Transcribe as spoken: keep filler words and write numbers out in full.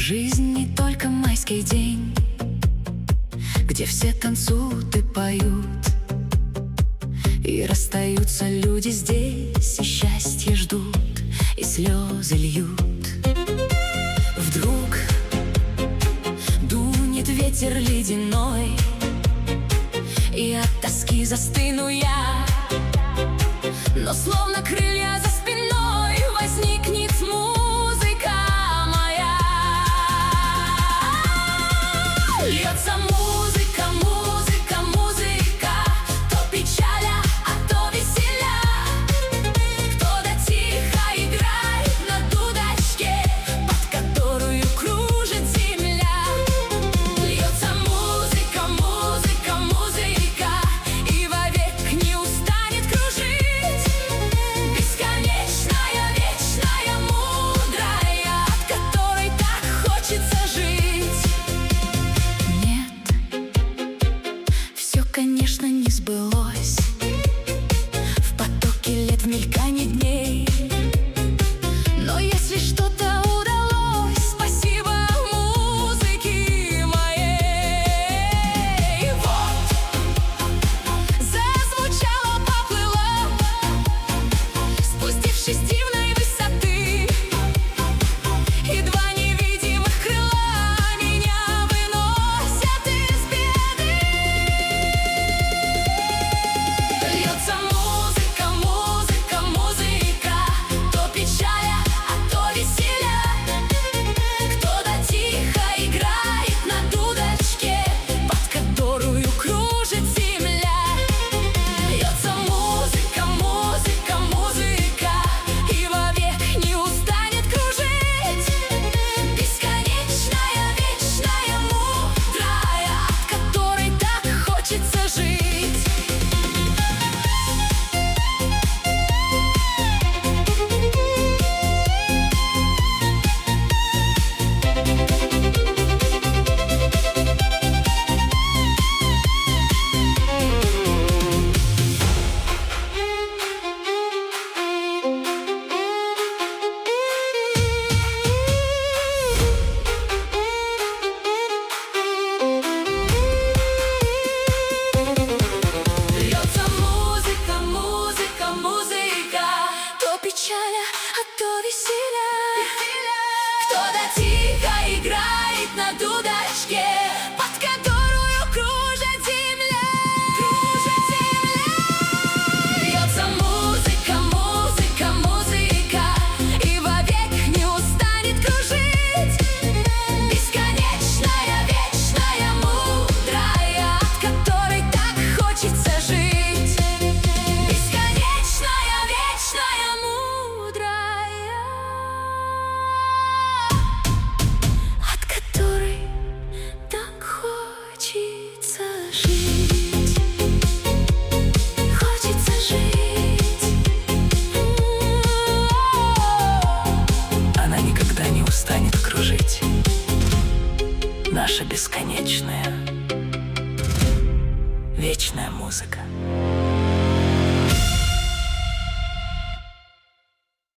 Жизнь не только майский день, где все танцуют и поют, и расстаются люди здесь, и счастье ждут, и слезы льют. Вдруг дунет ветер ледяной, и от тоски застыну я, но словно крылья за спиной возникнет музыка моя. Льется музыка, музыка, музыка, то печаля, а то веселя. Кто-то тихо играет на дудочке, под которую кружит земля. Льется музыка, музыка, музыка, и вовек не устанет кружить. Бесконечная, вечная, мудрая, от которой так хочется жить. Конечно, не сбылось в потоке лет, в мельканье дней, но если что-то удалось, спасибо музыке моей. И вот зазвучало, поплыло, спустившись с дивной высоты, и два невидимых крыла меня выносят из беды. Льется музыка, музыка, музыка, то печаля, а то веселя. Кто-то тихо играет на дудочке, под которую кружит земля. Льется музыка, музыка, музыка, и вовек не устанет кружить. Бесконечная, вечная, мудрая, от которой так хочется жить. Льется музыка, музыка, музыка, то печаля, а то веселя. Кто-то тихо играет на дудочке, под которую кружит земля. Кружит земля. Льется музыка, музыка, музыка, и вовек не устанет кружить. Бесконечная, вечная, мудрая, от которой так хочется жить. Бесконечная, вечная, мудрая, от которой так хочется жить. Хочется жить. Она никогда не устанет кружить, наша бесконечная